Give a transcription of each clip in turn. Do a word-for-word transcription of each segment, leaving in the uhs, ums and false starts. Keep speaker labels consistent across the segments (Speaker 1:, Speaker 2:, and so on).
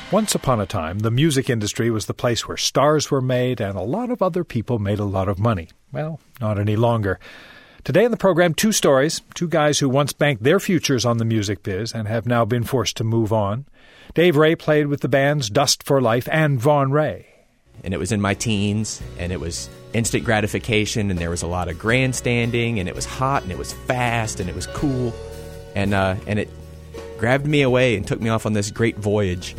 Speaker 1: Once upon a time, the music industry was the place where stars were made and a lot of other people made a lot of money. Well, not any longer. Today in the program, two stories, two guys who once banked their futures on the music biz and have now been forced to move on. Dave Ray played with the bands Dust for Life and Vaughn Ray.
Speaker 2: And it was in my teens, and it was instant gratification, and there was a lot of grandstanding, and it was hot, and it was fast, and it was cool. And, uh, and it grabbed me away and took me off on this great voyage.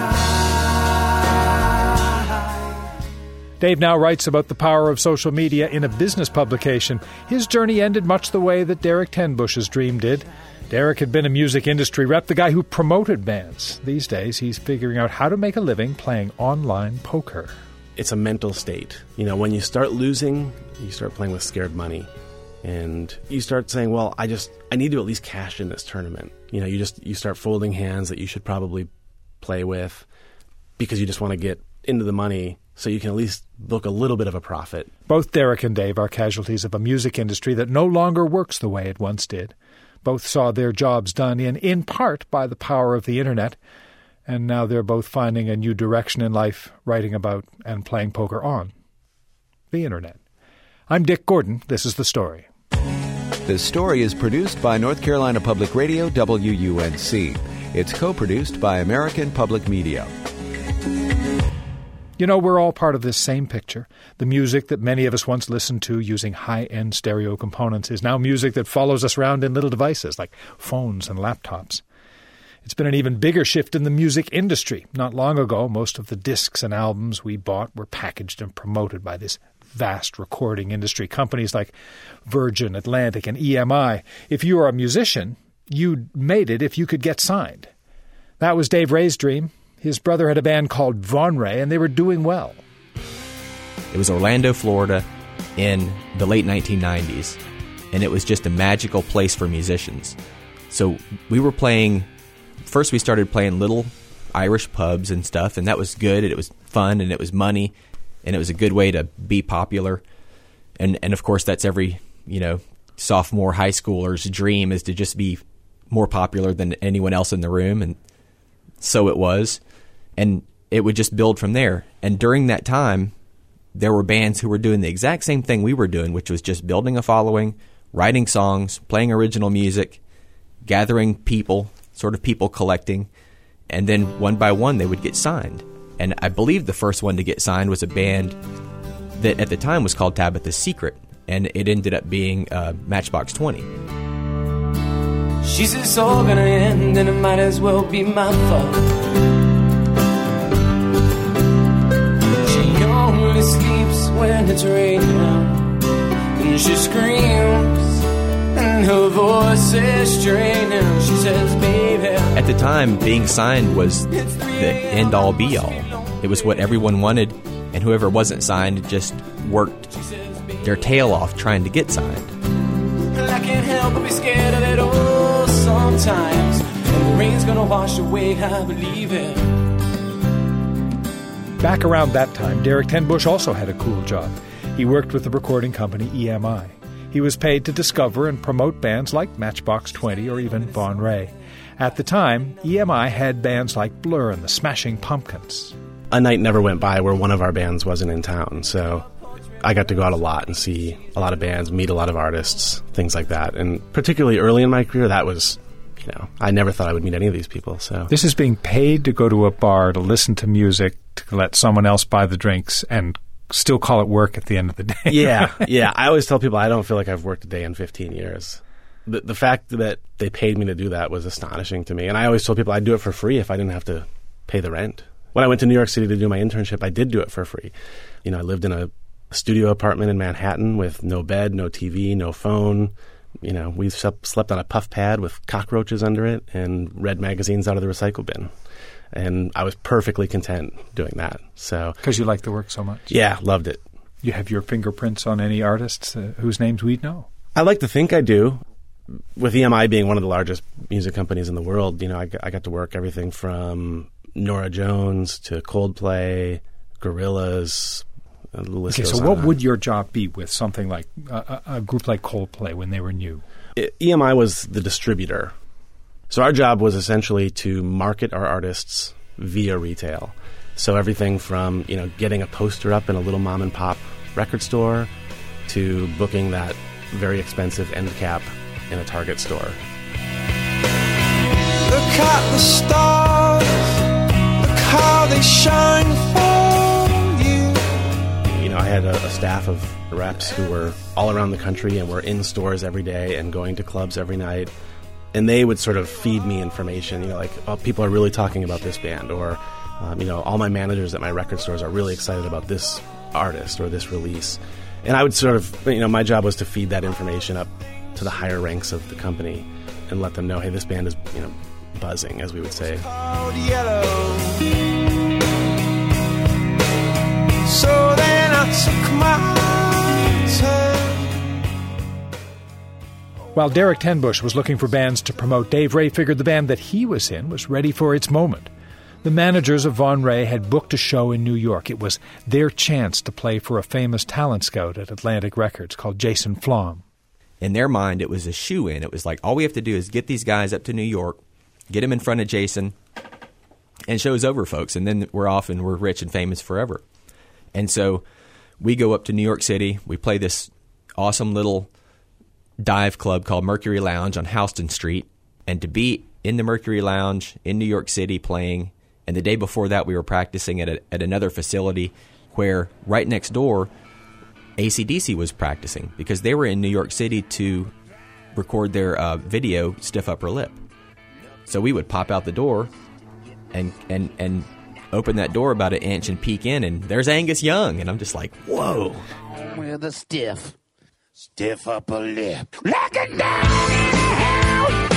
Speaker 1: Dave now writes about the power of social media in a business publication. His journey ended much the way that Derek Tenbush's dream did. Derek had been a music industry rep, the guy who promoted bands. These days, he's figuring out how to make a living playing online poker.
Speaker 3: It's a mental state. You know, when you start losing, you start playing with scared money. And you start saying, well, I just, I need to at least cash in this tournament. You know, you just, you start folding hands that you should probably play with because you just want to get into the money so you can at least book a little bit of a profit.
Speaker 1: Both Derek and Dave are casualties of a music industry that no longer works the way it once did. Both saw their jobs done in, in part by the power of the internet, and now they're both finding a new direction in life, writing about and playing poker on the internet. I'm Dick Gordon. This is The Story.
Speaker 4: The Story is produced by North Carolina Public Radio, W U N C. It's co-produced by American Public Media.
Speaker 1: You know, we're all part of this same picture. The music that many of us once listened to using high-end stereo components is now music that follows us around in little devices like phones and laptops. It's been an even bigger shift in the music industry. Not long ago, most of the discs and albums we bought were packaged and promoted by this vast recording industry, companies like Virgin, Atlantic, and E M I. If you were a musician, you made it if you could get signed. That was Dave Ray's dream. His brother had a band called Vaughn Ray, and they were doing well.
Speaker 2: It was Orlando, Florida in the late nineteen nineties, and it was just a magical place for musicians. So we were playing, first we started playing little Irish pubs and stuff, and that was good, and it was fun, and it was money, and it was a good way to be popular. And, and of course, that's every, you know, sophomore high schooler's dream, is to just be more popular than anyone else in the room, and so it was. And it would just build from there. And during that time, there were bands who were doing the exact same thing we were doing, which was just building a following, writing songs, playing original music, gathering people, sort of people collecting, and then one by one they would get signed. And I believe the first one to get signed was a band that at the time was called Tabitha's Secret, and it ended up being uh, Matchbox twenty.
Speaker 5: She says it's all gonna end and it might as well be my fault. She only sleeps when it's raining out, and she screams and her voice is straining. She says, baby.
Speaker 2: At the time, being signed was the end-all be-all. It was what everyone wanted, and whoever wasn't signed just worked their tail off trying to get signed.
Speaker 5: I can't help but be scared of it all sometimes. And the rain's gonna wash away, I believe it.
Speaker 1: Back around that time, Derek Tenbush also had a cool job. He worked with the recording company E M I. He was paid to discover and promote bands like Matchbox twenty or even Vaughn Ray. At the time, E M I had bands like Blur and the Smashing Pumpkins.
Speaker 3: A night never went by where one of our bands wasn't in town, so I got to go out a lot and see a lot of bands, meet a lot of artists, things like that. And particularly early in my career, that was, you know, I never thought I would meet any of these people. So
Speaker 1: this is being paid to go to a bar, to listen to music, to let someone else buy the drinks, and still call it work at the end of the day.
Speaker 3: yeah, yeah. I always tell people I don't feel like I've worked a day in fifteen years. The, the fact that they paid me to do that was astonishing to me. And I always told people I'd do it for free if I didn't have to pay the rent. When I went to New York City to do my internship, I did do it for free. You know, I lived in a studio apartment in Manhattan with no bed, no T V, no phone. You know, we slept on a puff pad with cockroaches under it and read magazines out of the recycle bin. And I was perfectly content doing that. So
Speaker 1: because you like the work so much?
Speaker 3: Yeah, loved it.
Speaker 1: You have your fingerprints on any artists uh, whose names we'd know?
Speaker 3: I like to think I do. With E M I being one of the largest music companies in the world, you know, I, I got to work everything from Norah Jones to Coldplay, Gorillaz.
Speaker 1: Okay, so what would your job be with something like a, a group like Coldplay when they were new?
Speaker 3: It, E M I was the distributor. So our job was essentially to market our artists via retail. So everything from, you know, getting a poster up in a little mom and pop record store to booking that very expensive end cap in a Target store.
Speaker 5: Look at the stars, look how they shine for you.
Speaker 3: You know, I had a, a staff of reps who were all around the country and were in stores every day and going to clubs every night. And they would sort of feed me information, you know, like, oh, people are really talking about this band, or, um, you know, all my managers at my record stores are really excited about this artist or this release. And I would sort of, you know, my job was to feed that information up to the higher ranks of the company and let them know, hey, this band is, you know, buzzing, as we would say.
Speaker 5: Called yellow. So then I took my turn.
Speaker 1: While Derek Tenbush was looking for bands to promote, Dave Ray figured the band that he was in was ready for its moment. The managers of Von Ray had booked a show in New York. It was their chance to play for a famous talent scout at Atlantic Records called Jason Flom.
Speaker 2: In their mind, it was a shoe-in. It was like, all we have to do is get these guys up to New York, get them in front of Jason, and show's over, folks. And then we're off and we're rich and famous forever. And so we go up to New York City. We play this awesome little dive club called Mercury Lounge on Houston Street. And to be in the Mercury Lounge in New York City playing, and the day before that we were practicing at, a, at another facility where right next door A C D C was practicing because they were in New York City to record their uh, video, Stiff Upper Lip. So we would pop out the door and, and, and open that door about an inch and peek in, and there's Angus Young. And I'm just like, whoa.
Speaker 6: With a stiff, stiff upper lip. Looking down in the house.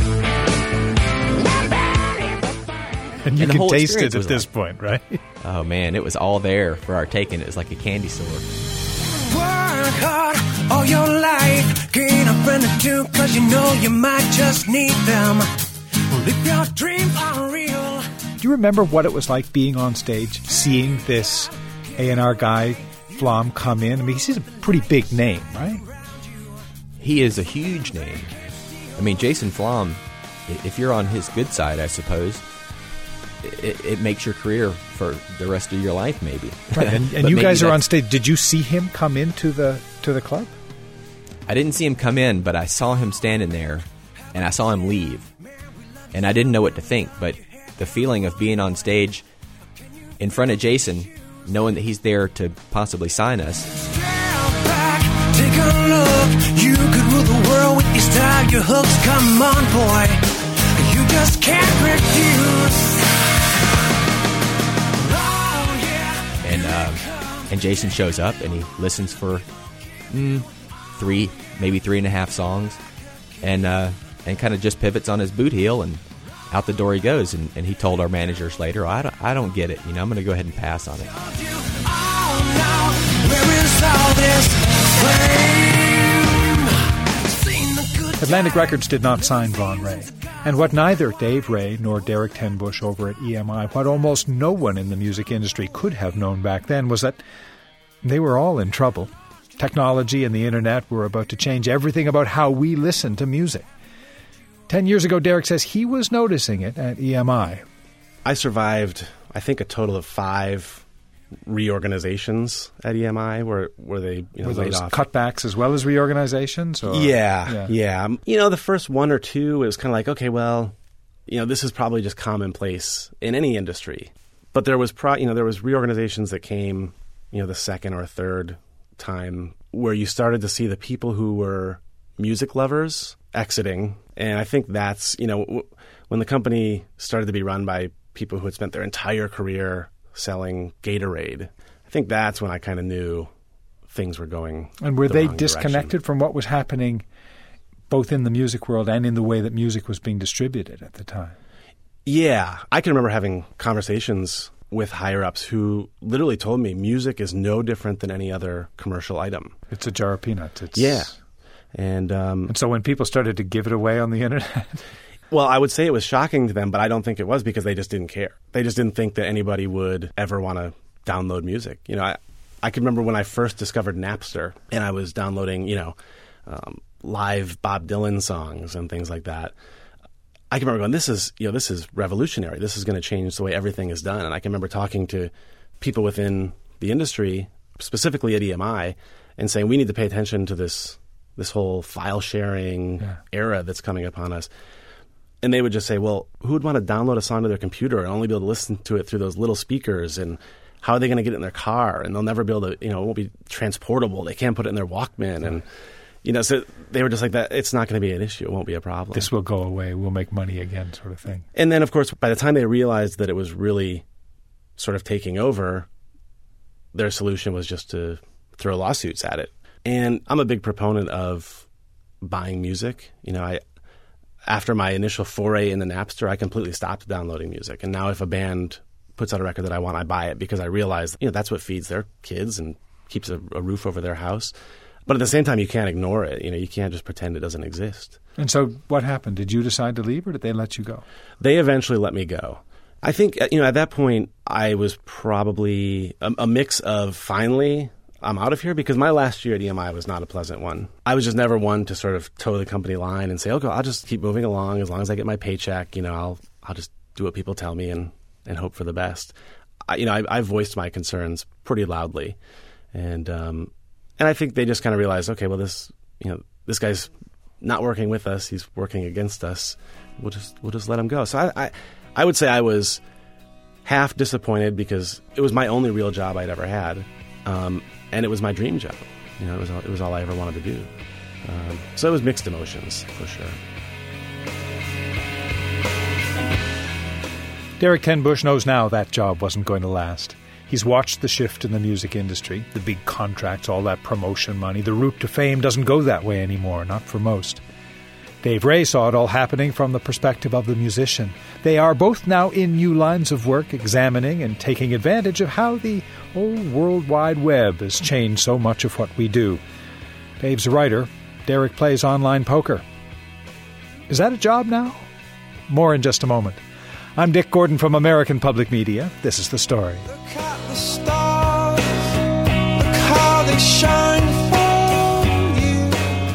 Speaker 1: And you
Speaker 2: And the
Speaker 1: can
Speaker 2: whole
Speaker 1: taste it
Speaker 2: experience
Speaker 1: at
Speaker 2: was
Speaker 1: this
Speaker 2: like-
Speaker 1: point, right?
Speaker 2: Oh, man, it was all there for our taking. It was like a candy store.
Speaker 5: Work hard all your life, gain a friend or two, cause you know you might just need them. Well, if your dreams are real.
Speaker 1: Do you remember what it was like being on stage, seeing this A and R guy, Flom, come in? I mean, he's a pretty big name, right?
Speaker 2: He is a huge name. I mean, Jason Flom, i- if you're on his good side, I suppose, it, it makes your career for the rest of your life, maybe.
Speaker 1: Right. And, and
Speaker 2: But
Speaker 1: you
Speaker 2: maybe
Speaker 1: guys are on
Speaker 2: that's-
Speaker 1: stage. Did you see him come into the to the club?
Speaker 2: I didn't see him come in, but I saw him standing there, and I saw him leave. And I didn't know what to think, but the feeling of being on stage in front of Jason, knowing that he's there to possibly sign us.
Speaker 5: Step back, take a look. You could rule the world with your style, your hooks. Come on, boy. You just can't refuse. Oh, yeah.
Speaker 2: And uh, and Jason shows up, and he listens for mm, three, maybe three and a half songs, and uh, and kind of just pivots on his boot heel, and out the door he goes. And, and he told our managers later, I don't, I don't get it. You know, I'm going to go ahead and pass on it.
Speaker 5: Oh, now, where is all this fame? Seen the good
Speaker 1: Atlantic Records did not sign Von Ray. And what neither Dave Ray nor Derek Tenbush over at E M I, what almost no one in the music industry could have known back then, was that they were all in trouble. Technology and the internet were about to change everything about how we listen to music. Ten years ago, Derek says he was noticing it at E M I.
Speaker 3: I survived, I think, a total of five reorganizations at E M I where where they you know
Speaker 1: Were
Speaker 3: laid
Speaker 1: those
Speaker 3: off.
Speaker 1: cutbacks as well as reorganizations? Or?
Speaker 3: Yeah, yeah, Um, You know, the first one or two, it was kind of like, okay, well, you know, this is probably just commonplace in any industry. But there was, pro- you know, there was reorganizations that came, you know, the second or third time where you started to see the people who were music lovers exiting. And I think that's, you know, w- when the company started to be run by people who had spent their entire career selling Gatorade, I think that's when I kind of knew things were going
Speaker 1: And were
Speaker 3: the
Speaker 1: they
Speaker 3: wrong
Speaker 1: disconnected
Speaker 3: direction.
Speaker 1: from what was happening both in the music world and in the way that music was being distributed at the time?
Speaker 3: Yeah. I can remember having conversations with higher-ups who literally told me music is no different than any other commercial item.
Speaker 1: It's a jar of peanuts. It's,
Speaker 3: Yeah. And, um,
Speaker 1: And so when people started to give it away on the internet,
Speaker 3: well, I would say it was shocking to them, but I don't think it was because they just didn't care. They just didn't think that anybody would ever want to download music. You know, I, I can remember when I first discovered Napster and I was downloading, you know, um, live Bob Dylan songs and things like that. I can remember going, this is, you know, this is revolutionary. This is going to change the way everything is done. And I can remember talking to people within the industry, specifically at E M I, and saying, we need to pay attention to this this whole file sharing yeah. era that's coming upon us. And they would just say, well, who would want to download a song to their computer and only be able to listen to it through those little speakers? And how are they going to get it in their car? And they'll never be able to, you know, it won't be transportable. They can't put it in their Walkman. And, you know, so they were just like that. It's not going to be an issue. It won't be a problem.
Speaker 1: This will go away. We'll make money again, sort of thing.
Speaker 3: And then, of course, by the time they realized that it was really sort of taking over, their solution was just to throw lawsuits at it. And I'm a big proponent of buying music. You know, I after my initial foray in the Napster, I completely stopped downloading music. And now if a band puts out a record that I want, I buy it because I realize, you know, that's what feeds their kids and keeps a, a roof over their house. But at the same time, you can't ignore it. You know, you can't just pretend it doesn't exist.
Speaker 1: And so what happened? Did you decide to leave or did they let you go?
Speaker 3: They eventually let me go. I think, you know, at that point, I was probably a, a mix of finally, I'm out of here, because my last year at E M I was not a pleasant one. I was just never one to sort of toe the company line and say, okay, I'll just keep moving along. As long as I get my paycheck, you know, I'll I'll just do what people tell me and, and hope for the best. I, you know, I, I voiced my concerns pretty loudly. And um, and I think they just kind of realized, okay, well, this, you know, this guy's not working with us. He's working against us. We'll just we'll just let him go. So I, I, I would say I was half disappointed because it was my only real job I'd ever had. Um, and it was my dream job. You know, it was all, it was all I ever wanted to do. Um, so it was mixed emotions, for sure.
Speaker 1: Derek Tenbush knows now that job wasn't going to last. He's watched the shift in the music industry, the big contracts, all that promotion money. The route to fame doesn't go that way anymore, not for most. Dave Ray saw it all happening from the perspective of the musician. They are both now in new lines of work, examining and taking advantage of how the old World Wide Web has changed so much of what we do. Dave's a writer. Derek plays online poker. Is that a job now? More in just a moment. I'm Dick Gordon from American Public Media. This is The Story.
Speaker 7: Look at the stars. Look how they shine for you.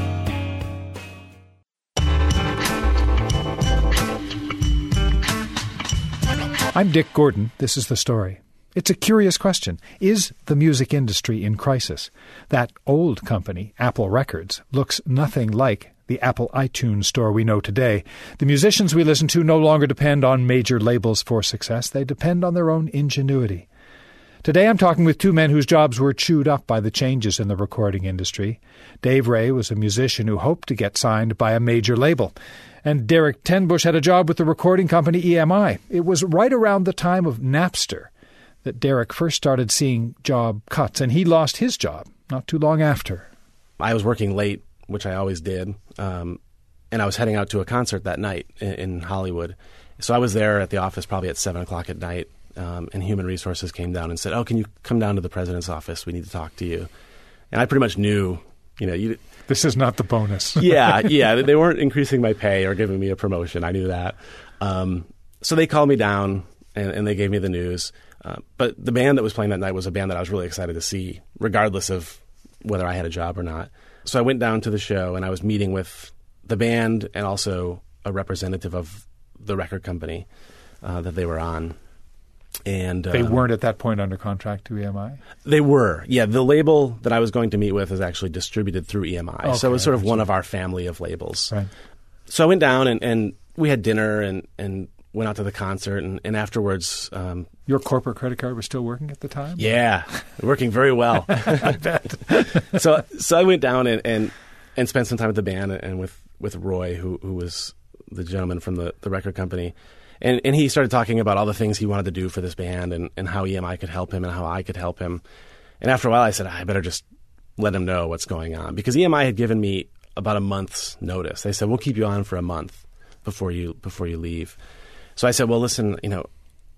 Speaker 1: I'm Dick Gordon. This is The Story. It's a curious question. Is the music industry in crisis? That old company, Apple Records, looks nothing like the Apple iTunes store we know today. The musicians we listen to no longer depend on major labels for success. They depend on their own ingenuity. Today I'm talking with two men whose jobs were chewed up by the changes in the recording industry. Dave Ray was a musician who hoped to get signed by a major label. And Derek Tenbush had a job with the recording company E M I. It was right around the time of Napster that Derek first started seeing job cuts, and he lost his job not too long after.
Speaker 3: I was working late, which I always did, um, and I was heading out to a concert that night in, in Hollywood. So I was there at the office probably at seven o'clock at night, um, and Human Resources came down and said, oh, can you come down to the president's office? We need to talk to you. And I pretty much knew, you know, you,
Speaker 1: this is not the bonus.
Speaker 3: yeah, yeah. They weren't increasing my pay or giving me a promotion. I knew that. Um, so they called me down, and, and they gave me the news. Uh, but the band that was playing that night was a band that I was really excited to see, regardless of whether I had a job or not. So I went down to the show, and I was meeting with the band and also a representative of the record company uh, that they were on. And uh,
Speaker 1: they weren't at that point under contract to E M I?
Speaker 3: They were. Yeah, the label that I was going to meet with is actually distributed through E M I.
Speaker 1: Okay,
Speaker 3: so it was sort of one of our family of labels.
Speaker 1: Right.
Speaker 3: So I went down, and, and we had dinner and, and went out to the concert, and, and afterwards... Um,
Speaker 1: Your corporate credit card was still working at the time?
Speaker 3: Yeah, working very well.
Speaker 1: I bet.
Speaker 3: so so I went down and, and, and spent some time with the band and with, with Roy, who who was the gentleman from the, the record company. And and he started talking about all the things he wanted to do for this band and, and how E M I could help him and how I could help him. And after a while, I said, I better just let him know what's going on. Because E M I had given me about a month's notice. They said, we'll keep you on for a month before you before you leave. So I said, well, listen, you know,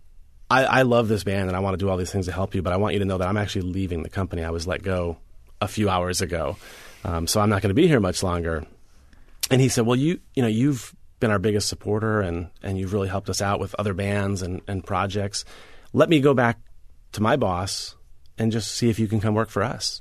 Speaker 3: I, I love this band and I want to do all these things to help you, but I want you to know that I'm actually leaving the company. I was let go a few hours ago, um, so I'm not going to be here much longer. And he said, well, you you know, you've been our biggest supporter and, and you've really helped us out with other bands and, and projects. Let me go back to my boss and just see if you can come work for us.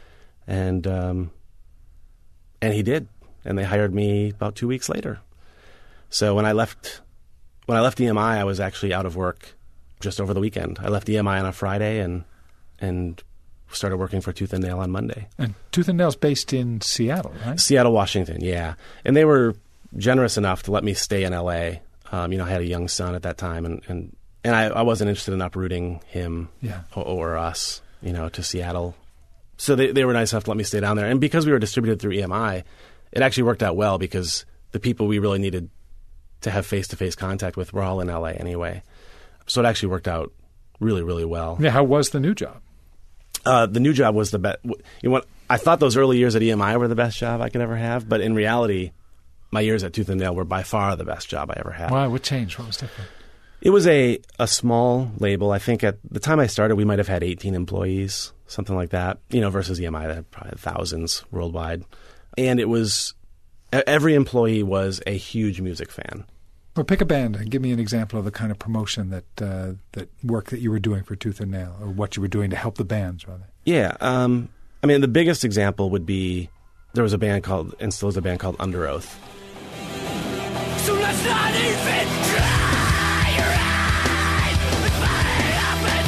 Speaker 3: And um, and he did, and they hired me about two weeks later. So when I left, when I left E M I, I was actually out of work just over the weekend. I left E M I on a Friday and and started working for Tooth and Nail on Monday.
Speaker 1: And Tooth and Nail's based in Seattle, right?
Speaker 3: Seattle, Washington, yeah. And they were generous enough to let me stay in L A. Um, you know, I had a young son at that time, and and, and I, I wasn't interested in uprooting him
Speaker 1: Yeah.
Speaker 3: or, or us, you know, to Seattle. So they they were nice enough to let me stay down there. And because we were distributed through E M I, it actually worked out well because the people we really needed to have face-to-face contact with were all in L A anyway. So it actually worked out really, really well.
Speaker 1: Yeah, how was the new job?
Speaker 3: Uh, the new job was the best. You know what? I thought those early years at E M I were the best job I could ever have, but in reality, my years at Tooth and Nail were by far the best job I ever had.
Speaker 1: Why? What changed? What was different?
Speaker 3: It was a, a small label. I think at the time I started, we might have had eighteen employees, something like that, you know, versus E M I that had probably thousands worldwide. And it was, every employee was a huge music fan.
Speaker 1: Well, pick a band and give me an example of the kind of promotion that uh, that work that you were doing for Tooth and Nail, or what you were doing to help the bands, rather.
Speaker 3: Yeah. Um, I mean, the biggest example would be there was a band called, and still is a band called Under Oath.
Speaker 5: So let's not even try your eyes. It's burning up and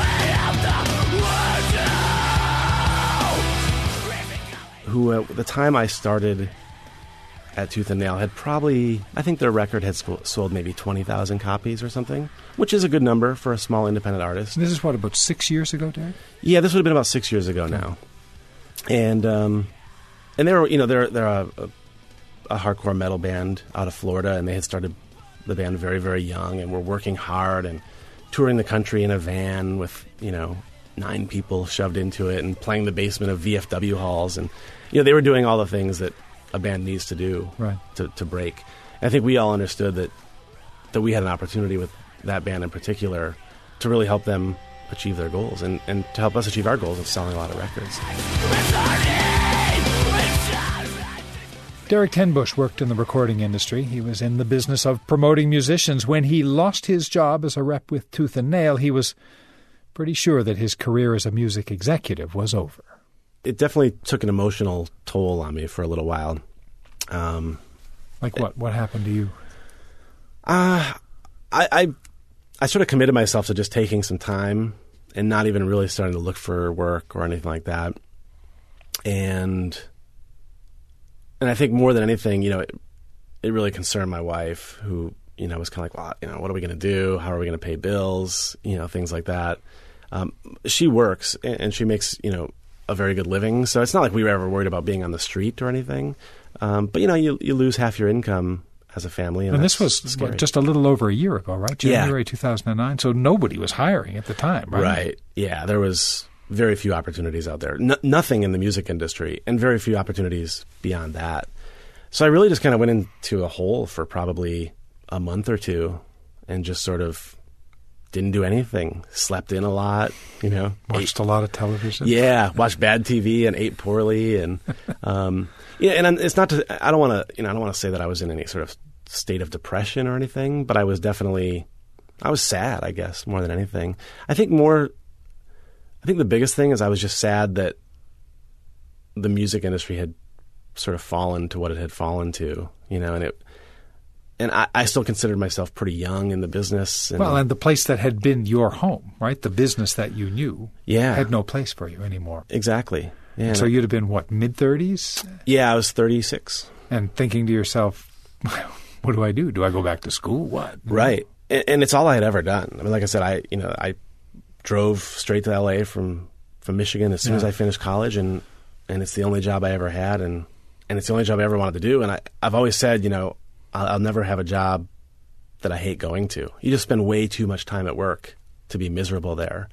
Speaker 5: throwing up the water.
Speaker 3: Who, at the time I started at Tooth and Nail, had probably, I think their record had sc- sold maybe twenty thousand copies or something, which is a good number for a small independent artist.
Speaker 1: And this is, what, about six years ago, Derek?
Speaker 3: Yeah, this would have been about six years ago now. And um, and they were, you know, they're, they're a, a, a hardcore metal band out of Florida, and they had started the band very, very young and were working hard and touring the country in a van with, you know, nine people shoved into it and playing the basement of V F W halls. And, you know, they were doing all the things that a band needs to do
Speaker 1: Right.
Speaker 3: to, to break. And I think we all understood that that we had an opportunity with that band in particular to really help them achieve their goals and, and to help us achieve our goals of selling a lot of records.
Speaker 1: Derek Tenbush worked in the recording industry. He was in the business of promoting musicians. When he lost his job as a rep with Tooth and Nail, he was pretty sure that his career as a music executive was over.
Speaker 3: It definitely took an emotional toll on me for a little while. Um,
Speaker 1: Like what? What happened to you?
Speaker 3: uh, I, I I sort of committed myself to just taking some time and not even really starting to look for work or anything like that. And and I think more than anything, you know, it, it really concerned my wife, who, you know, was kind of like, well, you know, what are we going to do? How are we going to pay bills? You know, things like that. Um, she works and, and she makes, you know, a very good living. So it's not like we were ever worried about being on the street or anything. Um, but, you know, you you lose half your income as a family. And,
Speaker 1: And this was
Speaker 3: that's scary.
Speaker 1: what, just a little over a year ago, right?
Speaker 3: Yeah.
Speaker 1: January two thousand nine. So nobody was hiring at the time, right?
Speaker 3: Right. Yeah, there was very few opportunities out there. No, nothing in the music industry, and very few opportunities beyond that. So I really just kind of went into a hole for probably a month or two and just sort of didn't do anything. Slept in a lot, you know.
Speaker 1: Watched a lot of television.
Speaker 3: Yeah, watched bad T V and ate poorly, and um, yeah, and it's not to. I don't want to, you know, I don't want to say that I was in any sort of state of depression or anything, but I was definitely, I was sad, I guess, more than anything. I think more, I think the biggest thing is I was just sad that the music industry had sort of fallen to what it had fallen to, you know, and it. And I, I still considered myself pretty young in the business. And,
Speaker 1: Well, and the place that had been your home, right? The business that you knew
Speaker 3: yeah,
Speaker 1: had no place for you anymore.
Speaker 3: exactly. Yeah,
Speaker 1: So you'd have been, what, mid-thirties?
Speaker 3: yeah, I was thirty-six.
Speaker 1: And thinking to yourself, what do I do? Do I go back to school? What?
Speaker 3: Right. And, and it's all I had ever done. I mean, like I said, I, you know, I drove straight to L A from, from Michigan as soon
Speaker 1: Yeah.
Speaker 3: as I finished college, and, and it's the only job I ever had, and, and it's the only job I ever wanted to do. And I, I've always said, you know, I'll, I'll never have a job that I hate going to. You just spend way too much time at work to be miserable there.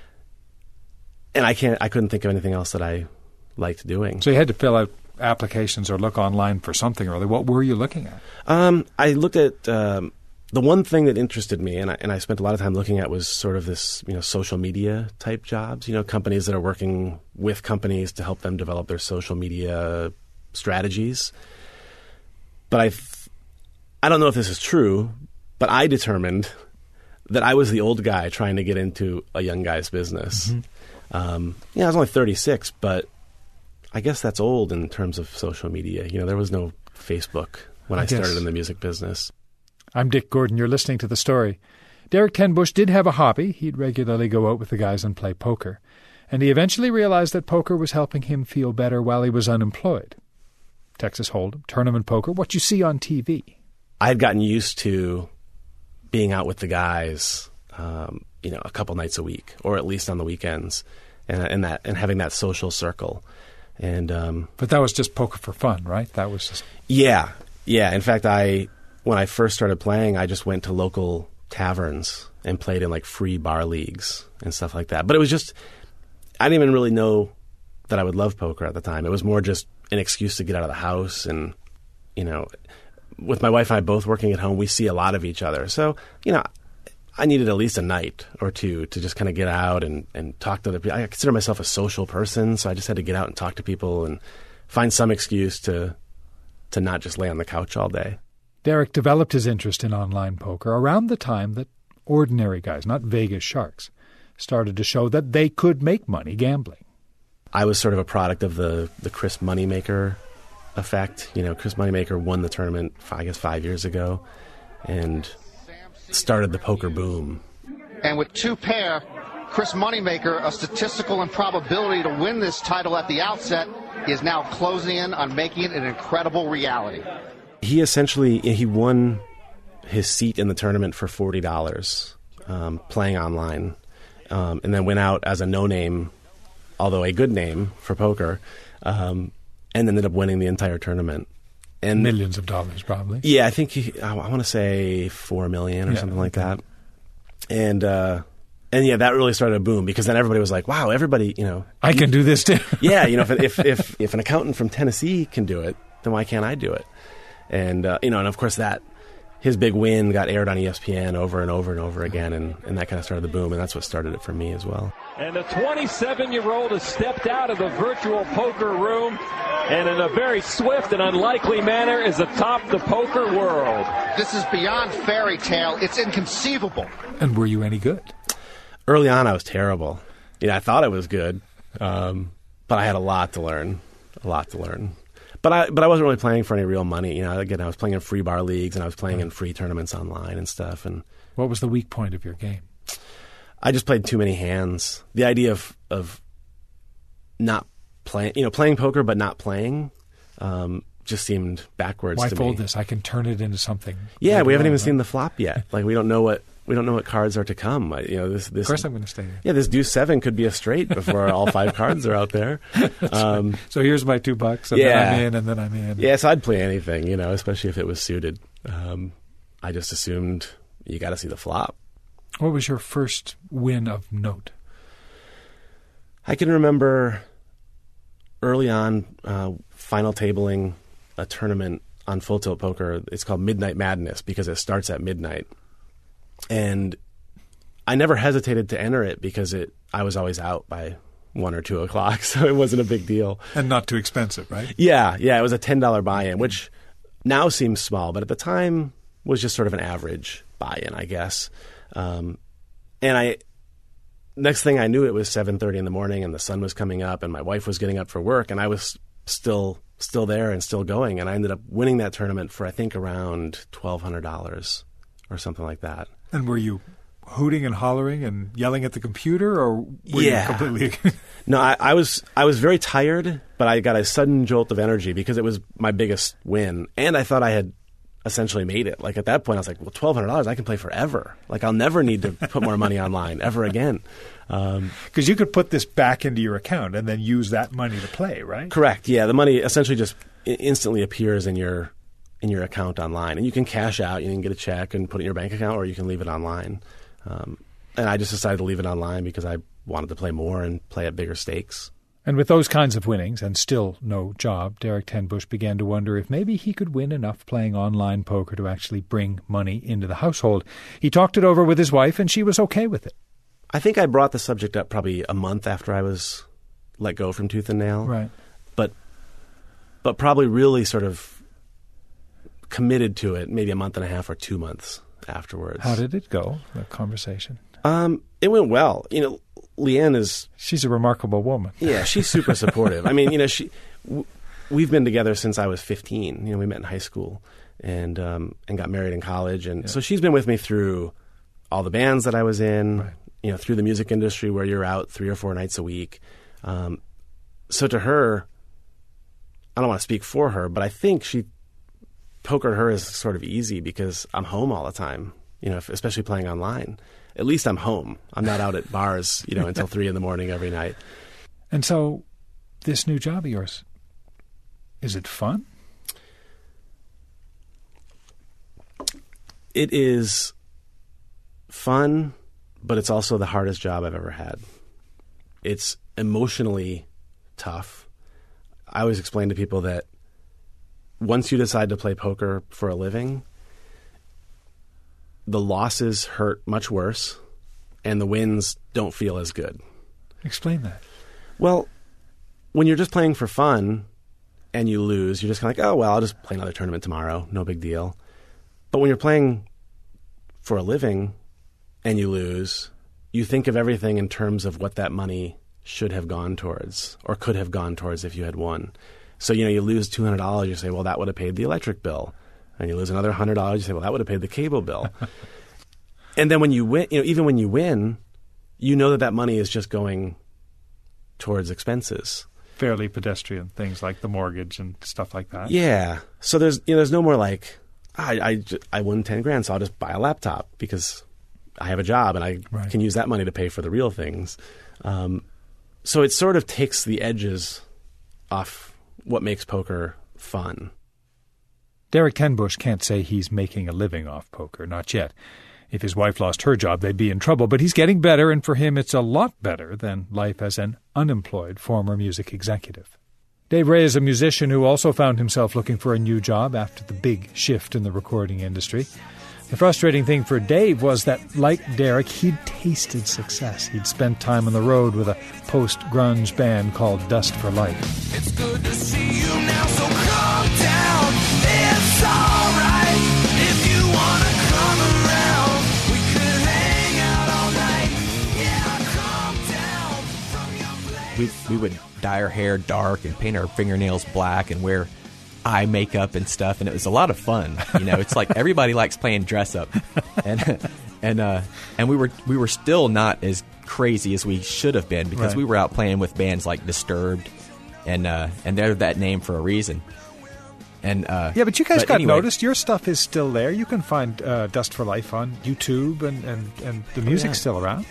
Speaker 3: And I can't, I couldn't think of anything else that I liked doing.
Speaker 1: So you had to fill out applications or look online for something or other. What were you looking at?
Speaker 3: Um, I looked at um, the one thing that interested me, and I, and I spent a lot of time looking at, was sort of this, you know, social media type jobs. You know, companies that are working with companies to help them develop their social media strategies. But I, I don't know if this is true, but I determined that I was the old guy trying to get into a young guy's business. Mm-hmm. Um, yeah, I was only thirty-six, but I guess that's old in terms of social media. You know, there was no Facebook when
Speaker 1: I
Speaker 3: I, started
Speaker 1: guess.
Speaker 3: in the music business.
Speaker 1: I'm Dick Gordon. You're listening to The Story. Derek Ten Bush did have a hobby. He'd regularly go out with the guys and play poker. And he eventually realized that poker was helping him feel better while he was unemployed. Texas Hold'em, tournament poker, what you see on T V.
Speaker 3: I had gotten used to being out with the guys, um, you know, a couple nights a week, or at least on the weekends, and, and that and having that social circle. And um,
Speaker 1: But that was just poker for fun, right? That was just...
Speaker 3: yeah, yeah. In fact, I when I first started playing, I just went to local taverns and played in like free bar leagues and stuff like that. But it was just, I didn't even really know that I would love poker at the time. It was more just an excuse to get out of the house. And, you know, with my wife and I both working at home, we see a lot of each other. So, you know, I needed at least a night or two to just kind of get out and, and talk to other people. I consider myself a social person, so I just had to get out and talk to people and find some excuse to to not just lay on the couch all day.
Speaker 1: Derek developed his interest in online poker around the time that ordinary guys, not Vegas sharks, started to show that they could make money gambling.
Speaker 3: I was sort of a product of the, the Chris Moneymaker effect. You know, Chris Moneymaker won the tournament, I guess, five years ago and started the poker boom.
Speaker 8: And with two pair, Chris Moneymaker, a statistical improbability to win this title at the outset, is now closing in on making it an incredible reality.
Speaker 3: He essentially, he won his seat in the tournament for forty dollars um, playing online, um, and then went out as a no-name, although a good name for poker, um, and ended up winning the entire tournament. And
Speaker 1: Millions of dollars, probably.
Speaker 3: yeah, I think he, I, I want to say four million or
Speaker 1: Yeah,
Speaker 3: something like
Speaker 1: okay.
Speaker 3: that. And uh, and yeah, that really started a boom because then everybody was like, "Wow, everybody, you know,
Speaker 1: I can do this too.
Speaker 3: yeah, you know, if if if, if an accountant from Tennessee can do it, then why can't I do it?" And uh, you know, and of course that his big win got aired on E S P N over and over and over again, and, and that kind of started the boom, and that's what started it for me as well.
Speaker 9: And the twenty-seven-year-old has stepped out of the virtual poker room and in a very swift and unlikely manner is atop the poker world.
Speaker 8: This is beyond fairy tale. It's inconceivable.
Speaker 1: And were you any good?
Speaker 3: Early on, I was terrible. You know, I thought I was good, um, but I had a lot to learn, a lot to learn. But I, but I wasn't really playing for any real money. You know, again, I was playing in free bar leagues and I was playing in free tournaments online and stuff. And
Speaker 1: What was the weak point of your game?
Speaker 3: I just played too many hands. The idea of of not playing, you know, playing poker but not playing, um, just seemed backwards
Speaker 1: Why
Speaker 3: to
Speaker 1: fold
Speaker 3: me.
Speaker 1: this? I can turn it into something.
Speaker 3: Yeah,
Speaker 1: later
Speaker 3: we haven't
Speaker 1: on,
Speaker 3: even
Speaker 1: right?
Speaker 3: seen the flop yet. Like we don't know what we don't know what cards are to come. I- You know, this this.
Speaker 1: Of course I'm going to stay here.
Speaker 3: Yeah, this deuce seven could be a straight before all five cards are out there. Um,
Speaker 1: So here's my two bucks, and
Speaker 3: Yeah.
Speaker 1: then I'm in, and then I'm in.
Speaker 3: yeah, so I'd play anything, you know, especially if it was suited. Um, I just assumed you got to see the flop.
Speaker 1: What was your first win of note?
Speaker 3: I can remember early on uh, final tabling a tournament on Full Tilt Poker. It's called Midnight Madness because it starts at midnight. And I never hesitated to enter it because it I was always out by one or two o'clock, so it wasn't a big deal.
Speaker 1: And not too expensive, right?
Speaker 3: Yeah, yeah, it was a ten dollars buy-in, which now seems small, but at the time was just sort of an average buy-in, I guess. Um, and I, next thing I knew, it was seven thirty in the morning, and the sun was coming up, and my wife was getting up for work, and I was still still there and still going, and I ended up winning that tournament for I think around twelve hundred dollars or something like that.
Speaker 1: And were you hooting and hollering and yelling at the computer, or were
Speaker 3: Yeah.
Speaker 1: you completely...
Speaker 3: No, I, I was I was very tired, but I got a sudden jolt of energy because it was my biggest win, and I thought I had essentially made it. Like at that point, I was like, "Well, twelve hundred dollars, I can play forever. Like I'll never need to put more money online ever again." Um,
Speaker 1: Because you could put this back into your account and then use that money to play, right?
Speaker 3: correct. Yeah, the money essentially just i- instantly appears in your in your account online, and you can cash out. You can get a check and put it in your bank account, or you can leave it online. Um, and I just decided to leave it online because I wanted to play more and play at bigger stakes.
Speaker 1: And with those kinds of winnings and still no job, Derek Ten Bush began to wonder if maybe he could win enough playing online poker to actually bring money into the household. He talked it over with his wife, and she was okay with it.
Speaker 3: I think I brought the subject up probably a month after I was let go from Tooth and Nail.
Speaker 1: Right.
Speaker 3: But but probably really sort of committed to it maybe a month and a half or two months afterwards.
Speaker 1: How did it go, the conversation?
Speaker 3: Um, it went well. You know, Leanne is...
Speaker 1: She's a remarkable woman.
Speaker 3: Yeah, she's super supportive. I mean, you know, she w- we've been together since I was fifteen. You know, we met in high school. and um, and got married in college. And yeah. so she's been with me through all the bands that I was in, right. you know, through the music industry where you're out three or four nights a week. Um, so to her, I don't want to speak for her, but I think she poker to her is sort of easy because I'm home all the time, you know, especially playing online. At least I'm home. I'm not out at bars, you know, until three in the morning every night.
Speaker 1: And so this new job of yours, is it fun?
Speaker 3: It is fun, but it's also the hardest job I've ever had. It's emotionally tough. I always explain to people that once you decide to play poker for a living, the losses hurt much worse, and the wins don't feel as good.
Speaker 1: Explain that.
Speaker 3: Well, when you're just playing for fun and you lose, you're just kind of like, oh, well, I'll just play another tournament tomorrow. No big deal. But when you're playing for a living and you lose, you think of everything in terms of what that money should have gone towards or could have gone towards if you had won. So, you know, you lose two hundred dollars, you say, well, that would have paid the electric bill. And you lose another one hundred dollars, you say, well, that would have paid the cable bill. And then when you win, you know, even when you win, you know that that money is just going towards expenses.
Speaker 1: Fairly pedestrian things like the mortgage and stuff like that.
Speaker 3: Yeah. So there's, you know, there's no more like, I, I, I won ten grand, so I'll just buy a laptop because I have a job and I right. can use that money to pay for the real things. Um, so it sort of takes the edges off what makes poker fun.
Speaker 1: Derek Kenbush can't say he's making a living off poker, not yet. If his wife lost her job, they'd be in trouble, but he's getting better, and for him it's a lot better than life as an unemployed former music executive. Dave Ray is a musician who also found himself looking for a new job after the big shift in the recording industry. The frustrating thing for Dave was that, like Derek, he'd tasted success. He'd spent time on the road with a post-grunge band called Dust for Life.
Speaker 7: It's good to see you now, so calm down. It's all right if you want to come around. We could hang out all night. Yeah, calm down from your place.
Speaker 2: We, we would dye our hair dark and paint our fingernails black and wear eye makeup and stuff, and it was a lot of fun. You know, it's like everybody likes playing dress up, and and uh, and we were we were still not as crazy as we should have been because
Speaker 1: right.
Speaker 2: we were out playing with bands like Disturbed, and uh, and they're that name for a reason. And uh,
Speaker 1: yeah, but you guys
Speaker 2: but
Speaker 1: got
Speaker 2: anyway,
Speaker 1: noticed. Your stuff is still there. You can find uh, Dust for Life on YouTube, and and, and the music's
Speaker 2: oh, yeah.
Speaker 1: still around.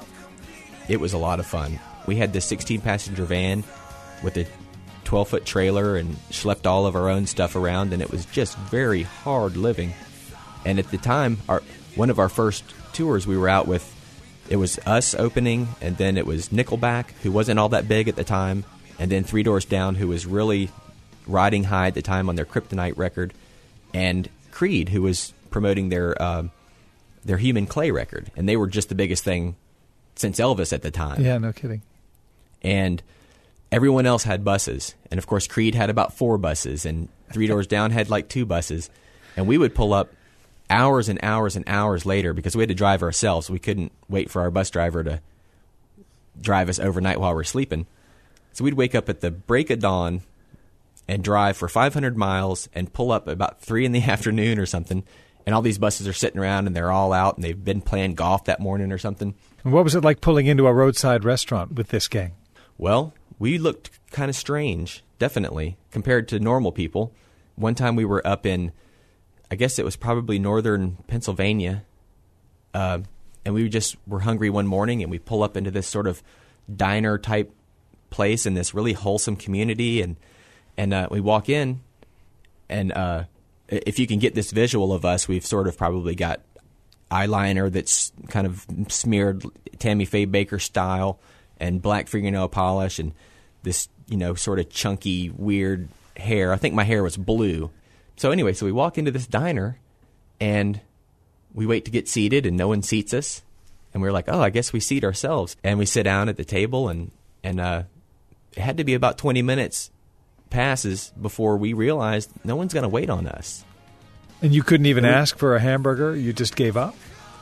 Speaker 2: It was a lot of fun. We had this sixteen passenger van with a twelve-foot trailer and schlepped all of our own stuff around, and it was just very hard living. And at the time, our one of our first tours we were out with, it was us opening, and then it was Nickelback, who wasn't all that big at the time, and then Three Doors Down, who was really riding high at the time on their Kryptonite record, and Creed, who was promoting their uh, their Human Clay record, and they were just the biggest thing since Elvis at the time.
Speaker 1: Yeah, no kidding.
Speaker 2: And everyone else had buses. And, of course, Creed had about four buses, and Three Doors Down had like two buses. And we would pull up hours and hours and hours later because we had to drive ourselves. We couldn't wait for our bus driver to drive us overnight while we're sleeping. So we'd wake up at the break of dawn and drive for five hundred miles and pull up about three in the afternoon or something. And all these buses are sitting around, and they're all out, and they've been playing golf that morning or something.
Speaker 1: And what was it like pulling into a roadside restaurant with this gang?
Speaker 2: Well, we looked kind of strange, definitely, compared to normal people. One time we were up in, I guess it was probably northern Pennsylvania, uh, and we just were hungry one morning, and we pull up into this sort of diner-type place in this really wholesome community, and and uh, we walk in, and uh, if you can get this visual of us, we've sort of probably got eyeliner that's kind of smeared Tammy Faye Baker style, and black fingernail polish, and this, you know, sort of chunky, weird hair. I think my hair was blue. So anyway, so we walk into this diner, and we wait to get seated, and no one seats us. And we're like, oh, I guess we seat ourselves. And we sit down at the table, and, and uh, it had to be about twenty minutes passes before we realized no one's going to wait on us.
Speaker 1: And you couldn't even ask for a hamburger? You just gave up?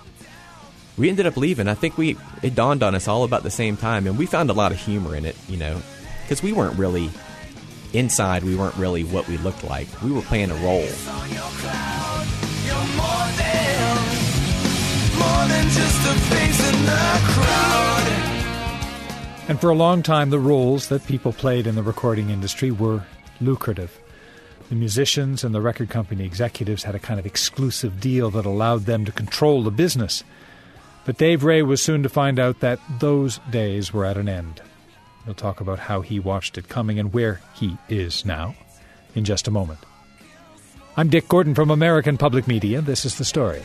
Speaker 2: We ended up leaving. I think we it dawned on us all about the same time, and we found a lot of humor in it, you know, because we weren't really inside we weren't really what we looked like. We were playing a role.
Speaker 7: On your cloud, you're more than, more than just a face in the crowd.
Speaker 1: And for a long time, the roles that people played in the recording industry were lucrative. The musicians and the record company executives had a kind of exclusive deal that allowed them to control the business. But Dave Ray was soon to find out that those days were at an end. We'll talk about how he watched it coming and where he is now in just a moment. I'm Dick Gordon from American Public Media. This is The Story.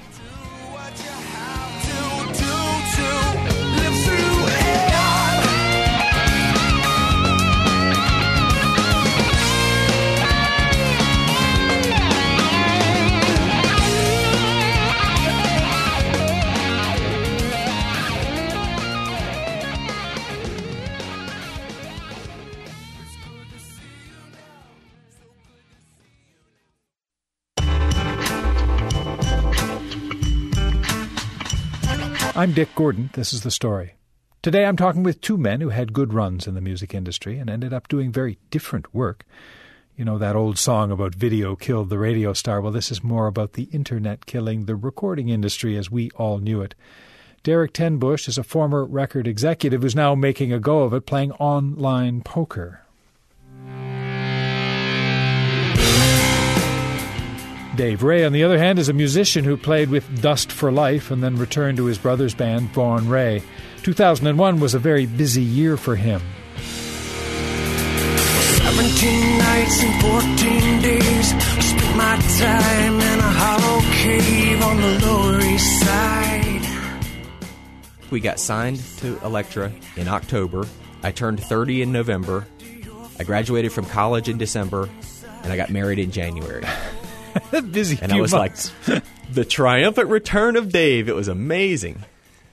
Speaker 1: I'm Dick Gordon. This is The Story. Today I'm talking with two men who had good runs in the music industry and ended up doing very different work. You know that old song about video killed the radio star? Well, this is more about the internet killing the recording industry as we all knew it. Derek ten Bush is a former record executive who's now making a go of it playing online poker. Dave Ray, on the other hand, is a musician who played with Dust for Life and then returned to his brother's band, Vaughan Ray. two thousand one was a very busy year for him.
Speaker 7: Seventeen nights and fourteen days, spent my time in a hollow cave on the Lower East Side.
Speaker 2: We got signed to Elektra in October. I turned thirty in November. I graduated from college in December, and I got married in January.
Speaker 1: Busy
Speaker 2: and
Speaker 1: few
Speaker 2: I was
Speaker 1: months.
Speaker 2: like, the triumphant return of Dave. It was amazing.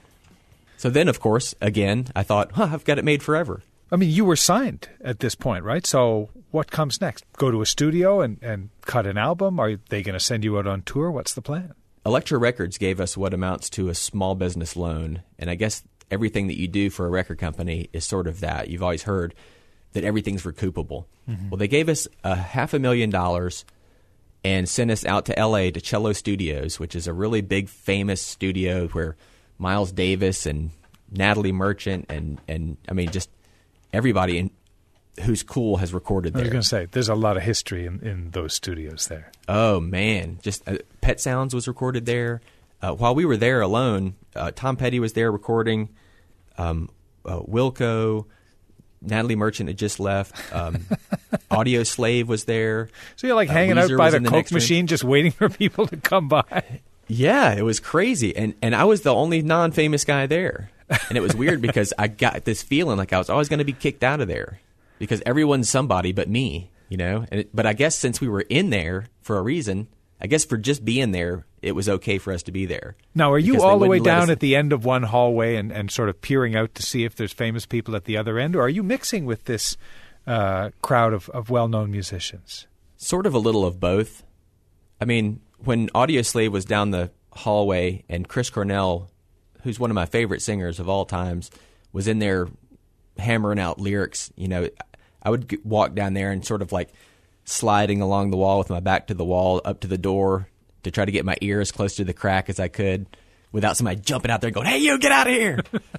Speaker 2: So then, of course, again, I thought, huh, I've got it made forever.
Speaker 1: I mean, you were signed at this point, right? So what comes next? Go to a studio and, and cut an album? Are they going to send you out on tour? What's the plan?
Speaker 2: Elektra Records gave us what amounts to a small business loan. And I guess everything that you do for a record company is sort of that. You've always heard that everything's recoupable. Mm-hmm. Well, they gave us a half a million dollars and sent us out to L A to Cello Studios, which is a really big, famous studio where Miles Davis and Natalie Merchant and, and I mean, just everybody in, who's cool has recorded there.
Speaker 1: I was going to say, there's a lot of history in, in those studios there.
Speaker 2: Oh, man. Just uh, Pet Sounds was recorded there. Uh, while we were there alone, uh, Tom Petty was there recording, um, uh, Wilco, Natalie Merchant had just left. Um, Audio Slave was there.
Speaker 1: So you're like
Speaker 2: uh,
Speaker 1: hanging
Speaker 2: Weezer
Speaker 1: out by the,
Speaker 2: the
Speaker 1: Coke machine just waiting for people to come by.
Speaker 2: Yeah, it was crazy. And and I was the only non-famous guy there. And it was weird because I got this feeling like I was always going to be kicked out of there because everyone's somebody but me, you know. And it, but I guess since we were in there for a reason, I guess for just being there, it was okay for us to be there.
Speaker 1: Now, are you
Speaker 2: because
Speaker 1: all the way
Speaker 2: wouldn't let
Speaker 1: down
Speaker 2: us-
Speaker 1: at the end of one hallway and, and sort of peering out to see if there's famous people at the other end, or are you mixing with this uh, crowd of, of well-known musicians?
Speaker 2: Sort of a little of both. I mean, when Audio Slave was down the hallway and Chris Cornell, who's one of my favorite singers of all times, was in there hammering out lyrics, you know, I would g- walk down there and sort of like sliding along the wall with my back to the wall up to the door to try to get my ear as close to the crack as I could without somebody jumping out there and going, hey, you, get out of here.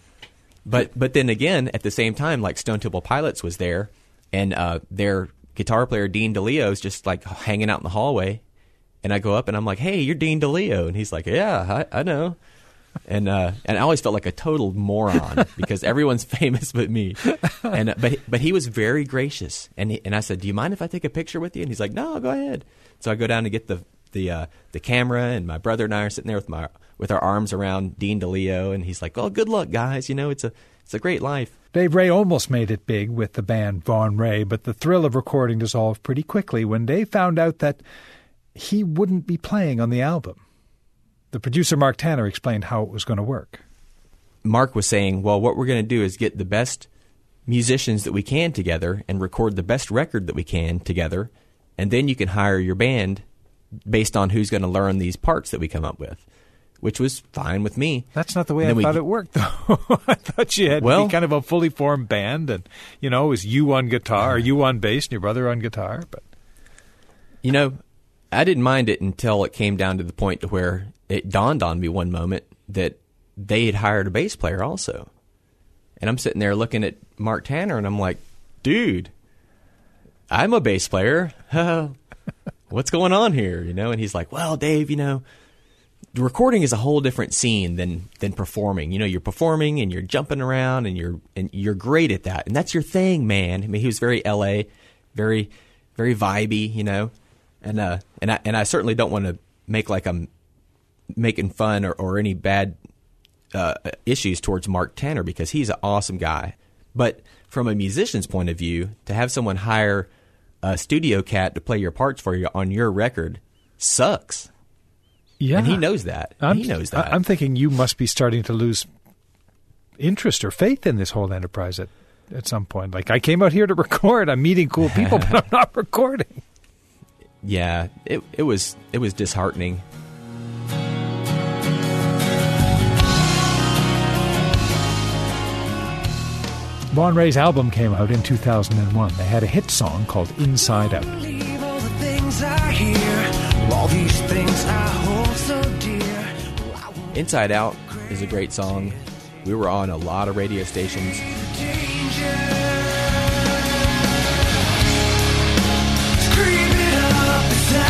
Speaker 2: but but then again, at the same time, like Stone Temple Pilots was there, and uh, their guitar player, Dean DeLeo's just like hanging out in the hallway. And I go up and I'm like, hey, you're Dean DeLeo. And he's like, yeah, I, I know. And uh, and I always felt like a total moron because everyone's famous but me. And uh, but but he was very gracious. And he, and I said, do you mind if I take a picture with you? And he's like, no, go ahead. So I go down to get the the uh, the camera, and my brother and I are sitting there with my with our arms around Dean DeLeo, and he's like, oh, good luck, guys. You know, it's a it's a great life.
Speaker 1: Dave Ray almost made it big with the band Vaughan Ray, but the thrill of recording dissolved pretty quickly when Dave found out that he wouldn't be playing on the album. The producer, Mark Tanner, explained how it was going to work.
Speaker 2: Mark was saying, well, what we're going to do is get the best musicians that we can together and record the best record that we can together, and then you can hire your band based on who's going to learn these parts that we come up with. which was fine with me.
Speaker 1: That's not the way
Speaker 2: And
Speaker 1: I
Speaker 2: then we-
Speaker 1: thought it worked, though. I thought you had
Speaker 2: Well-
Speaker 1: to be kind of a fully formed band, and, you know, it was you on guitar, or you on bass, and your brother on guitar. But
Speaker 2: You know, I didn't mind it until it came down to the point to where it dawned on me one moment that they had hired a bass player also. And I'm sitting there looking at Mark Tanner, and I'm like, dude, I'm a bass player. What's going on here? You know? And he's like, well, Dave, you know, recording is a whole different scene than than performing. You know, you're performing and you're jumping around and you're and you're great at that, and that's your thing, man. I mean, he was very L A, very very vibey, you know, and uh and I and I certainly don't want to make like I'm making fun or, or any bad uh, issues towards Mark Tanner, because he's an awesome guy. But from a musician's point of view, to have someone hire a studio cat to play your parts for you on your record sucks.
Speaker 1: yeah.
Speaker 2: And he knows that.
Speaker 1: I'm,
Speaker 2: he knows that.
Speaker 1: I- I'm thinking you must be starting to lose interest or faith in this whole enterprise at, at some point. Like, I came out here to record. I'm meeting cool people, but I'm not recording.
Speaker 2: Yeah, it it was it was disheartening.
Speaker 1: Bon Ray's album came out in two thousand one. They had a hit song called Inside Out.
Speaker 7: Believe all the things I hear, all these things I hold so dear. Well, I won't
Speaker 2: Inside Out is a great song. We were on a lot of radio stations.
Speaker 7: danger. Scream it up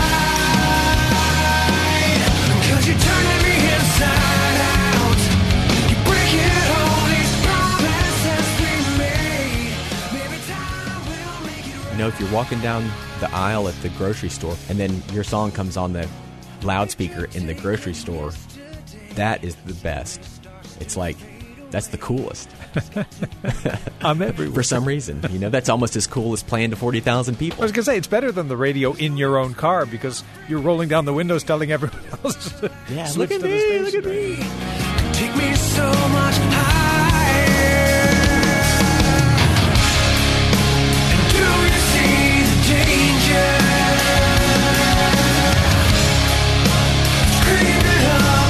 Speaker 7: inside, 'cause you're turning me inside out. You're breaking all these promises we made. Maybe time will make it right.
Speaker 2: You know, if you're walking down the aisle at the grocery store and then your song comes on the loudspeaker in the grocery store, that is the best. It's like, that's the coolest.
Speaker 1: I'm everywhere.
Speaker 2: For some reason. You know, that's almost as cool as playing to forty thousand
Speaker 1: I
Speaker 2: people.
Speaker 1: was going to say, it's better than the radio in your own car, because you're rolling down the windows telling everyone else to
Speaker 2: Yeah,
Speaker 1: switch
Speaker 2: look at
Speaker 1: to the
Speaker 2: me,
Speaker 1: station.
Speaker 2: look at me.
Speaker 7: Take me so much higher. And do you see the danger? Scream it up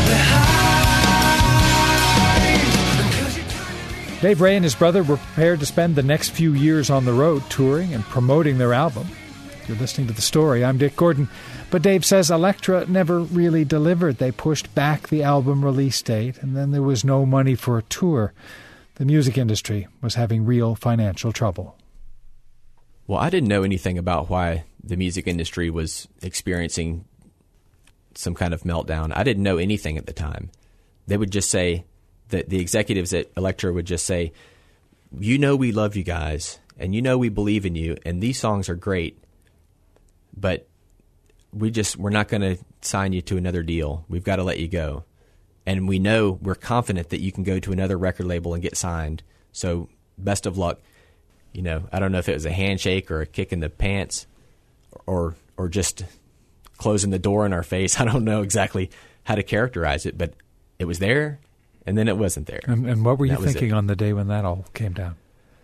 Speaker 7: behind. 'Cause you're turning me.
Speaker 1: Dave Ray and his brother were prepared to spend the next few years on the road touring and promoting their album. You're listening to The Story. I'm Dick Gordon. But Dave says Elektra never really delivered. They pushed back the album release date, and then there was no money for a tour. The music industry was having real financial trouble.
Speaker 2: Well, I didn't know anything about why the music industry was experiencing some kind of meltdown. I didn't know anything at the time. They would just say, that the executives at Elektra would just say, you know we love you guys, and you know we believe in you, and these songs are great, but we just, we're not going to sign you to another deal. We've got to let you go. And we know, we're confident that you can go to another record label and get signed. So best of luck. You know, I don't know if it was a handshake or a kick in the pants or or just closing the door in our face. I don't know exactly how to characterize it, but it was there and then it wasn't there.
Speaker 1: And, and what were you
Speaker 2: That was
Speaker 1: thinking
Speaker 2: it.
Speaker 1: on the day when that all came down?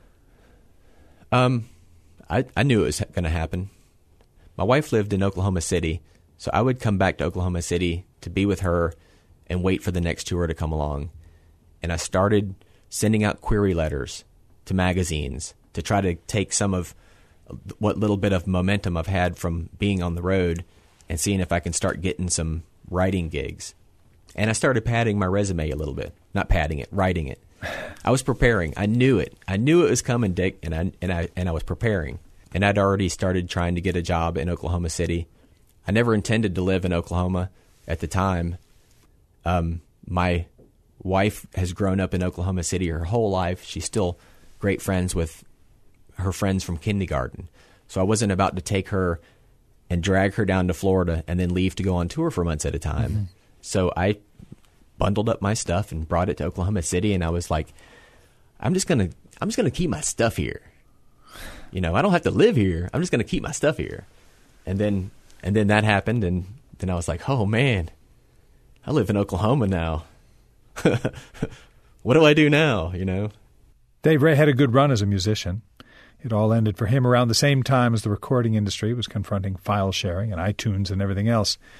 Speaker 2: Um, I, I knew it was going to happen. My wife lived in Oklahoma City, so I would come back to Oklahoma City to be with her and wait for the next tour to come along. And I started sending out query letters to magazines to try to take some of what little bit of momentum I've had from being on the road and seeing if I can start getting some writing gigs. And I started padding my resume a little bit. Not padding it, writing it. I was preparing. I knew it. I knew it was coming, Dick, and I and I and I was preparing. And I'd already started trying to get a job in Oklahoma City. I never intended to live in Oklahoma at the time. Um, my wife has grown up in Oklahoma City her whole life. She's still great friends with her friends from kindergarten. So I wasn't about to take her and drag her down to Florida and then leave to go on tour for months at a time. Mm-hmm. So I bundled up my stuff and brought it to Oklahoma City, and I was like, I'm just gonna I'm just gonna keep my stuff here. You know, I don't have to live here. I'm just gonna keep my stuff here. And then and then that happened, and then I was like, oh man, I live in Oklahoma now. What do I do now, you know?
Speaker 1: Dave Ray had a good run as a musician. It all ended for him around the same time as the recording industry was confronting file sharing and iTunes and everything else.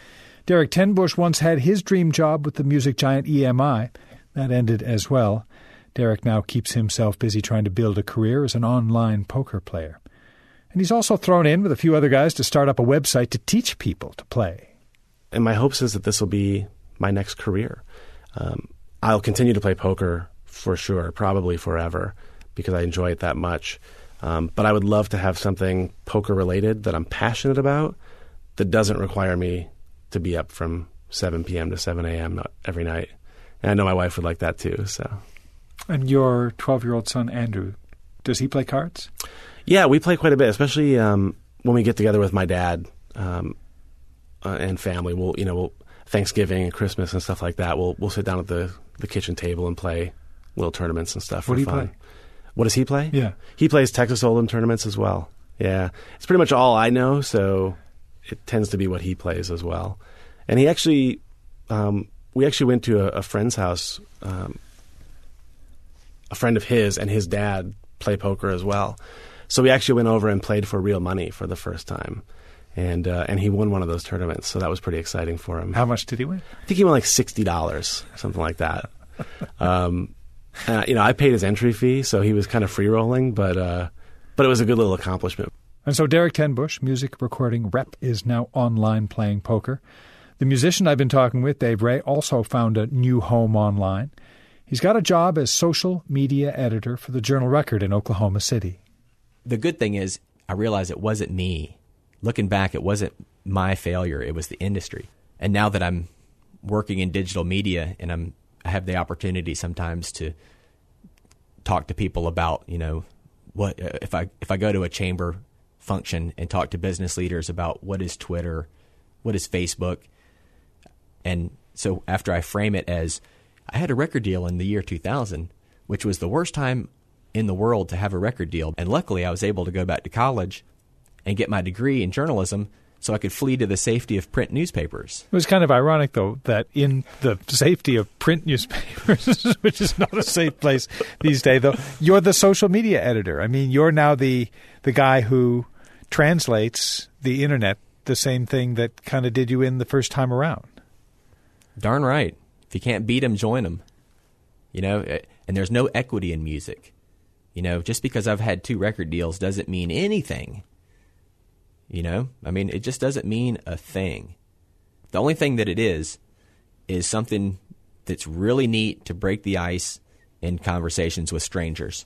Speaker 1: Derek Tenbush once had his dream job with the music giant E M I. That ended as well. Derek now keeps himself busy trying to build a career as an online poker player. And he's also thrown in with a few other guys to start up a website to teach people to play.
Speaker 3: And my hopes is that this will be my next career. Um, I'll continue to play poker for sure, probably forever, because I enjoy it that much. Um, but I would love to have something poker-related that I'm passionate about that doesn't require me to be up from seven p.m. to seven a.m. every night. And I know my wife would like that too. So.
Speaker 1: And your twelve-year-old son, Andrew, does he play cards?
Speaker 3: Yeah, we play quite a bit, especially um, when we get together with my dad um, uh, and family. We'll, you know, we'll, Thanksgiving and Christmas and stuff like that. We'll we'll sit down at the, the kitchen table and play little tournaments and stuff for
Speaker 1: What do you
Speaker 3: fun.
Speaker 1: play?
Speaker 3: What does he play?
Speaker 1: Yeah.
Speaker 3: He plays Texas Hold'em tournaments as well. Yeah. It's pretty much all I know, so it tends to be what he plays as well. And he actually, um, we actually went to a, a friend's house, um, a friend of his and his dad play poker as well. So we actually went over and played for real money for the first time. And uh, and he won one of those tournaments, so that was pretty exciting for him.
Speaker 1: How much did he win?
Speaker 3: I think he won like sixty dollars, something like that. um, uh, you know, I paid his entry fee, so he was kind of free-rolling, but uh, but it was a good little accomplishment.
Speaker 1: And so Derek Tenbush, music recording rep, is now online playing poker. The musician I've been talking with, Dave Ray, also found a new home online. He's got a job as social media editor for the Journal-Record in Oklahoma City.
Speaker 2: The good thing is I realized it wasn't me. Looking back, it wasn't my failure. It was the industry. And now that I'm working in digital media and I'm, I have the opportunity sometimes to talk to people about, you know, what if I if I go to a chamber function and talk to business leaders about what is Twitter, what is Facebook. And so after I frame it as I had a record deal in the year two thousand, which was the worst time in the world to have a record deal. And luckily I was able to go back to college and get my degree in journalism so I could flee to the safety of print newspapers.
Speaker 1: It was kind of ironic, though, that in the safety of print newspapers, which is not a safe place these days, though, you're the social media editor. I mean, you're now the the guy who translates the internet, the same thing that kind of did you in the first time around.
Speaker 2: Darn right. If you can't beat them, join them. You know, and there's no equity in music. You know, just because I've had two record deals doesn't mean anything. You know, I mean, it just doesn't mean a thing. The only thing that it is, is something that's really neat to break the ice in conversations with strangers.